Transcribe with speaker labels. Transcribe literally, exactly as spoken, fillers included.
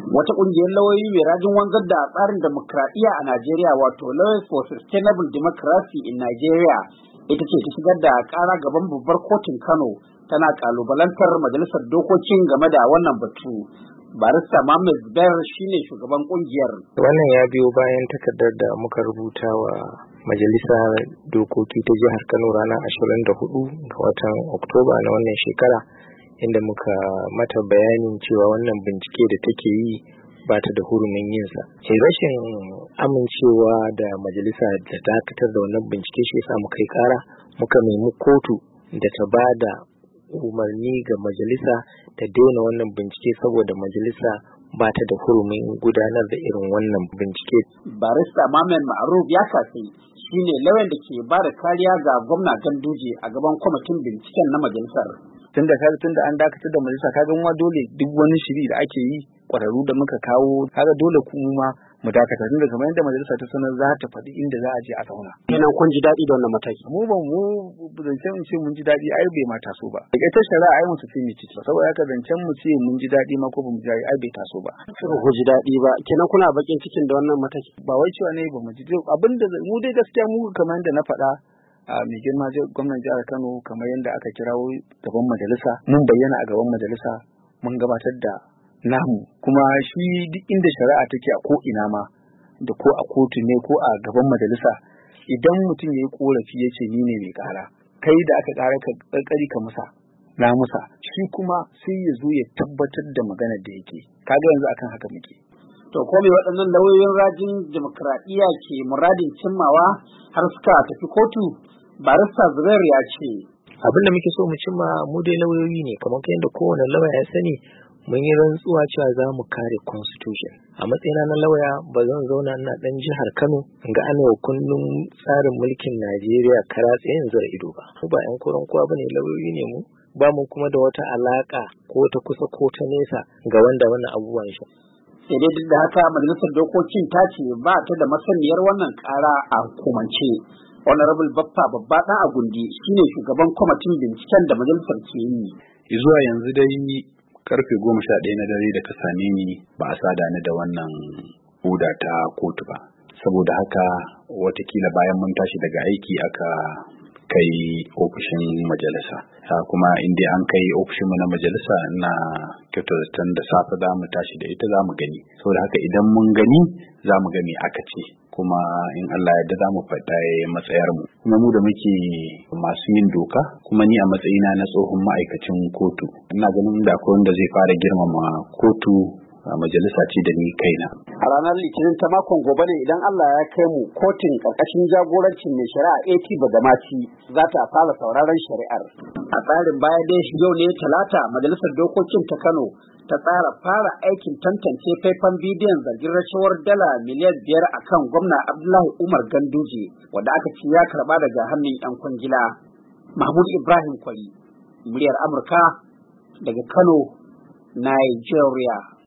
Speaker 1: Wata ƙungiyar lauyoyi mai rajin wanzar da tsarin demokradiyya a Najeriya, wato Lawyers for Sustainable Democracy in Nigeria, ita ce ta shigar da ƙara gaban babbar kotun Kano, tana ƙalubalantar majalisar dokokin game da wannan batu. Barista Mohammed Zubair shine shugaban ƙungiyar.
Speaker 2: Wannan ya biyo bayan takardar da muka rubuta wa majalisar dokoki ta jihar Kano ranar ashirin da hudu ga watan Oktoba na wannan shekara, inda muka mata bayanin cewa wannan bincike da take yi ba ta da hurumin yinsa. Sai rashin amincewa da majalisa da dakatar da wannan bincike shi yasa muka yi kara muka nemi kotu da ta ba da umarni ga majalisa ta daina wannan bincike saboda majalisa ba ta da hurumin gudanar da irin wannan bincike.
Speaker 1: Barista Mohammed Ma'ruf ya kace shine lauyan da ke ba da kariya ga gwamna Ganduje a gaban kwamitin binciken na majalisar.
Speaker 3: Tunda kaga tunda an dakatar da majalisa kaga mu dole duk wani shiri da ake yi kwararru da muka kawo kaga dole kuma mu dakata tunda kamar yadda majalisa ta sanar za ta faɗi inda za a je a zauna.
Speaker 1: Kenan kun ji daɗi da wannan mataki?
Speaker 3: Mu ban mu zancen mu ce mun ji daɗi ai bai ma taso ba. Daga ita shari'a ai mu tafi mu ciki saboda haka zancen mu ce mun ji daɗi ma ko ba mu ji daɗi ai bai taso ba.
Speaker 1: Sai ku ji daɗi ba kenan kuna bakin cikin da wannan mataki?
Speaker 3: Ba wai cewa ne ba mu ji abinda mu dai gaskiya mu kamar yadda na faɗa a mai girma gwamnan jihar Kano kamar yadda aka kirawo gaban majalisa mun bayyana a gaban majalisa mun gabatar da namu kuma shi duk inda shari'a take a ko ina ma da ko a kotu ne ko a gaban majalisa idan mutum ya yi korafi ya ce ni ne mai kara kai da aka kara ka karkari ka musa na musa shi kuma sai ya zo ya tabbatar da maganar da yake kaga yanzu akan haka muke.
Speaker 1: To ko me waɗannan lauyoyin rajin demokradiyya ke muradin cimmawa har suka tafi kotu? Barista Zubair ya ce
Speaker 2: abin da muke so mu cimma mu dai lauyoyi ne kamar yadda kowane lauya ya sani mun yi rantsuwa cewa za mu kare constitution. A matsayina na lauya ba zan zauna ina dan jihar Kano ga ana kundin tsarin mulkin Najeriya kara tsayin zura ido ba. Mu ba yan koran kowa bane, lauyoyi ne mu, ba mu kuma da wata alaka ko ta kusa ko ta nesa ga wanda wannan abubuwan shi.
Speaker 1: Sai dai duk da haka majalisar dokokin ta ce ba ta da masaniyar wannan kara a hukumance. Honorable Baffa Babba Dan Agundi shine shugaban kwamitin binciken da majalisar ke yi.
Speaker 4: Zuwa yanzu dai karfe goma sha ɗaya na dare da ka same ni ba a sada ni da wannan oda ta kotu ba. Saboda haka watakila bayan mun tashi daga aiki aka kai ofishin majalisa. Kuma inda an kai ofishinmu na majalisa na kyautar da safe za mu tashi da ita za mu gani. Saboda haka idan mun gani za mu gani aka ce. Kuma in Allah yadda za mu faɗa matsayar mu. Kuma mu da muke masu yin doka, kuma ni a matsayina na tsohon ma'aikacin kotu, ina ganin da akwai wanda zai fara girmama kotu a majalisa ce da ni kaina.
Speaker 1: A ranar Litinin ta makon gobe ne idan Allah ya kai mu kotun ƙarƙashin jagorancin mai shari'a A T Badamasi za ta fara sauraron shari'ar. A tsarin baya dai yau ne Talata majalisar dokokin ta Kano ta tsara fara aikin tantance faifan bidiyon zargin rashawar dala miliyan biyar a kan gwamna Abdullahi Umar Ganduje wanda aka ce ya karba daga hannun 'yan kwangila. Mahmud Ibrahim Kwari, muryar Amurka daga Kano, Nigeria.